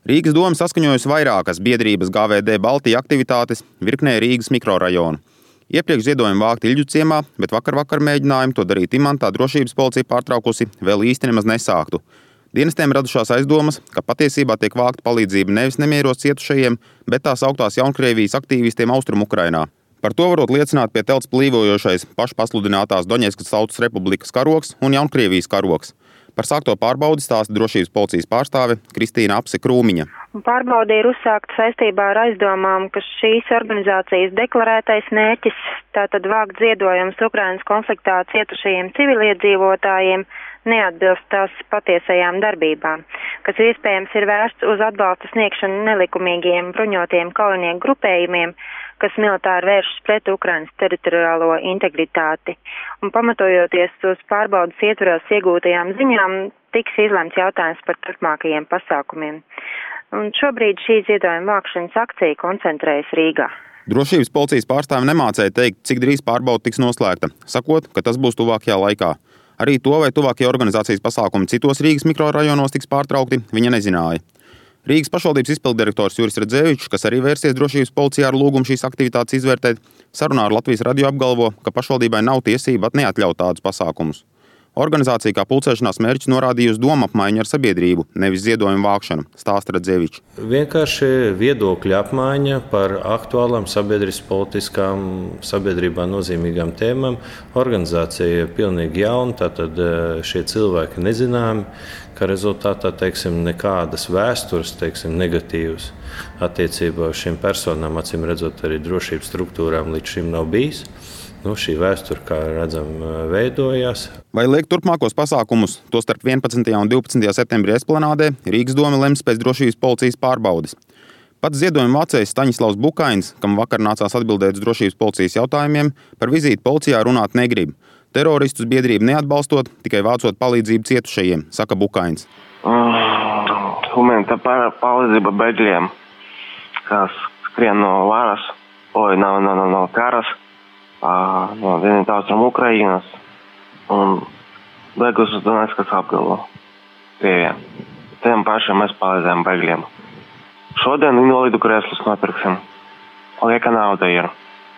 Rīgas doma saskaņojusi vairākas biedrības GVD Baltija aktivitātes virknē Rīgas mikrorajonu. Iepriekš ziedojumi vākti Ilģu ciemā, bet vakar mēģinājumu to darīt Imantā drošības policija pārtraukusi vēl īsti nemaz nesāktu. Dienestiem radušās aizdomas, ka patiesībā tiek vākta palīdzība nevis nemieros cietušajiem, bet tās augtās Jaunkrievijas aktīvistiem Austrumu-Ukrainā. Par to varot liecināt pie telts plīvojošais pašpasludinātās Doņetskas Tautas Republikas karogs un Jaunkrievijas karogs. Par sākto pārbaudi stāsta drošības policijas pārstāve Kristīna Apse Krūmiņa. Pārbaude ir uzsākta saistībā ar aizdomām, ka šīs organizācijas deklarētais mērķis tātad vākt ziedojumus Ukrainas konfliktā cietušajiem civiliedzīvotājiem neatbilst tās patiesajām darbībām, kas iespējams ir vērsts uz atbalsta sniegšanu nelikumīgiem bruņotiem kaujinieku grupējumiem, kas militāri vēršas pret Ukrainas teritoriālo integritāti. Un pamatojoties uz pārbaudas ietvaros iegūtajām ziņām, tiks izlemts jautājums par turpmākajiem pasākumiem. Un šobrīd šī ziedojuma vākšanas akcija koncentrējas Rīgā. Drošības policijas pārstāve nemācēja teikt, cik drīz pārbauda tiks noslēgta, sakot, ka tas būs tuvākajā laikā. Arī to, vai tuvākie organizācijas pasākumi citos Rīgas mikrorajonos tiks pārtraukti, viņa nezināja. Rīgas pašvaldības izpilddirektors Juris Redzēvičs, kas arī vērsies drošības policijā ar lūgumu šīs aktivitātes izvērtēt, sarunā ar Latvijas radio apgalvo, ka pašvaldībai nav tiesība neatļaut tādus pasākumus. Organizācija kā pulcēšanās mērķis norādījusi domu apmaiņu ar sabiedrību, nevis ziedojumu vākšanu, stāsta Redzēvičs. Vienkārši viedokļa apmaiņa par aktuālām sabiedriskām sabiedrībā nozīmīgām tēmām. Organizācija ir pilnīgi jauna, tātad šie cilvēki nezināmi, ka rezultātā, nekādas vēstures, negatīvas attiecībā uz šīm personām, acīm redzot, arī drošības struktūrām līdz šim nav bijis. Šī vēsture, kā redzam, veidojās. Vai liek turpmākos pasākumus, tostarp 11. un 12. septembrī Esplanādē, Rīgas doma lems pēc drošības policijas pārbaudes. Pats ziedojuma vācējs Staņislavs Bukains, kam vakar nācās atbildēt uz drošības policijas jautājumiem, par vizīti policijā runāt negrib. Teroristus biedrību neatbalstot, tikai vācot palīdzību cietušajiem, saka Bukains. Humanitāra palīdzība bēgļiem, kas skrien no varas, no karas. No Dienvidaustrumu Ukrainas un bēgus uz Donetskas apgabalu Krievijā. Tiem pašiem mēs palīdzējam bēgļiem. Šodien invalīdu krēslus nopirksim. Lieka nauda ir.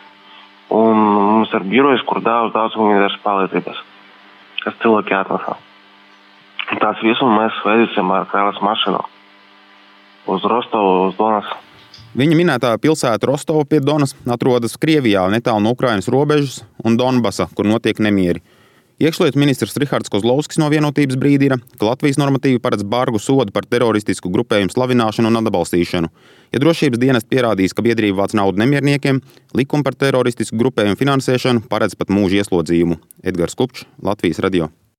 Un mums ir birojas, kur daudz humanitāras palīdzības, kas cilvēki atnesa. Tās visu mēs veidīsim ar krēlas mašīnu uz Rostovu, uz Donas. Viņa minētā pilsēta Rostova pie Donas atrodas Krievijā, netālu no Ukrainas robežas un Donbasa, kur notiek nemieri. Iekšlietu ministrs Rihards Kozlovskis no Vienotības brīdina, ka Latvijas normatīvi paredz bargu sodu par teroristisku grupējumu slavināšanu un atbalstīšanu. Ja drošības dienesti pierādīs, ka biedrība vāc naudu nemierniekiem, likumi par teroristisku grupējumu finansēšanu paredz pat mūža ieslodzījumu. Edgars Kupčs, Latvijas radio.